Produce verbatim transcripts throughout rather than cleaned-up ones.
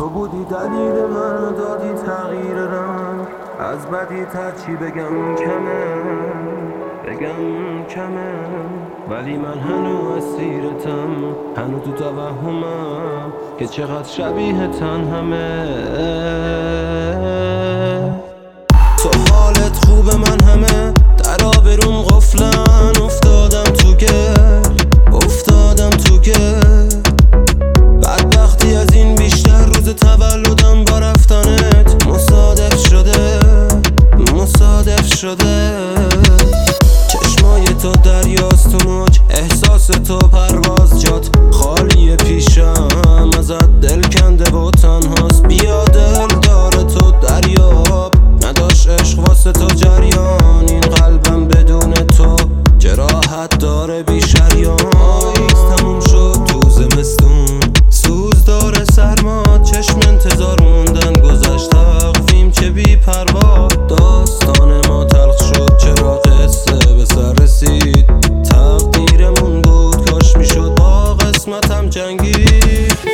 تو بودی دلیل من، دادی تغییر رنگ. از بدی تر چی بگم کمه، بگم کمه. ولی من هنو اسیرتم، هنو تو توهمم که چقدر شبیه تن همه. تو حالت خوبه من همه در آبروم غفلن. افتادم تو گل، افتادم تو گل. بدبختی از این بیشتر، روز تولدم با رفتنت مصادف شده، مصادف شده. چشمای تو دریاست تو موج، احساس تو پرواز جات خالی پیشم. ازت دل کنده و تنهاست، بیا دل داره تو دریاب. نداشت عشق واسه تو جریان، این قلبم بدون تو جراحت داره بی شریان. پاییز تموم شد تو زمستون، سوز داره سرما. چشم انتظار موندن گذشت تقویم چه بی پروا. داستان ما تلخ شد چرا قصه به سر رسید. تقدیرمون بود کاش میشد با قسمتم جنگید.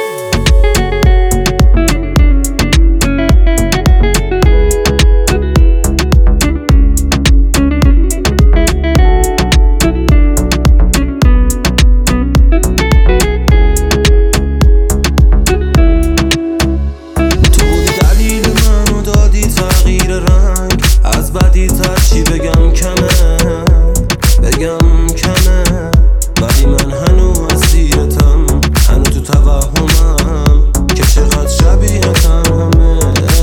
بدی تر چی بگم کمه، بگم کمه. ولی من هنو اسیرتم، هنو تو توهمم که چقدر شبیه تن همه.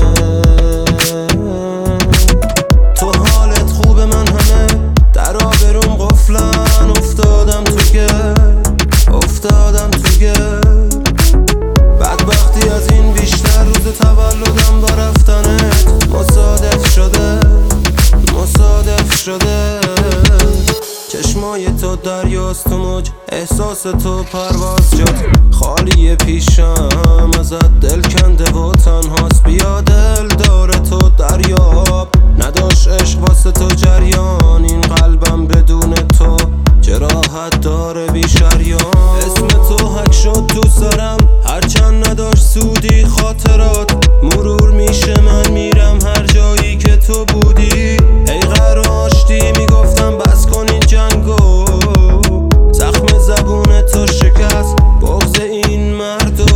تو حالت خوبه من همه در آبروم غفلن. افتادم تو گل، افتادم تو گل. بدبختی از این بیشتر، روز تولدم با رفتنت مصادف شده، مصادف شده. چشمای تو دریاست تو موج، احساس تو پرواز جات خالی پیشم. ازت دل کنده و تنهاست، بیا دل داره تو دریاب. نداشت عشق واسه تو جریان، این قلبم بدون تو جراحت داره بی شریان. اسم تو حک شد تو سرم، هرچند نداشت سودی. خاطرات مرور میشه، من میرم هر جایی که تو بودی. ای قرار آشتی میگفتم بس کن این جنگو. زخم زبون تو شکست بغض این مردو.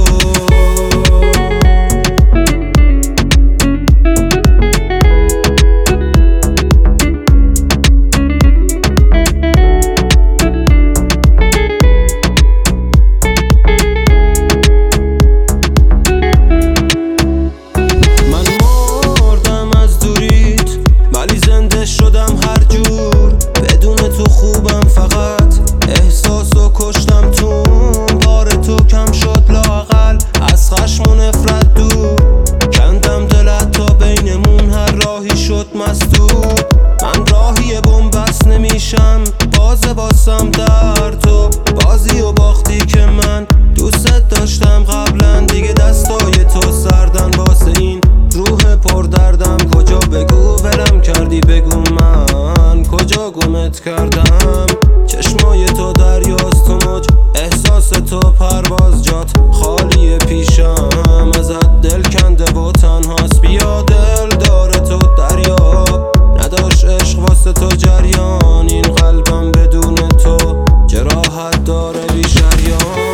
شدم هر جور بدون تو خوبم، فقط احساس و کشتم تو. بار تو کم شد لااقل، از خشم و نفرت دور. کندم دلت تا بینمون هر راهی شد مسدود. من راهی بن‌بست نمیشم، باز باسم در تو. بازی و باختی که من دوست داشتم قبلا. دیگه دستای تو سردن واسه این روح پر دردم. کجا بگو ولم کردی، بگو من کجا گمت کردم. چشمای تو دریاست تو موج، احساس تو پرواز جات خالی پیشم. ازت دل کنده و تنهاست، بیا دل داره تو دریاب. نداشت عشق واسه تو جریان، این قلبم بدون تو جراحت داره بی شریان.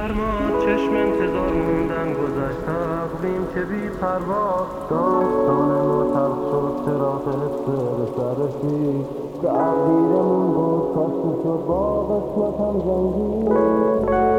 سرما چشم انتظار موندن گذشت تقویم که بی پروا داستان ما تلخ شد چرا قصه به سر رسید تقدیرمون بود کاش میشد با قسمتم جنگید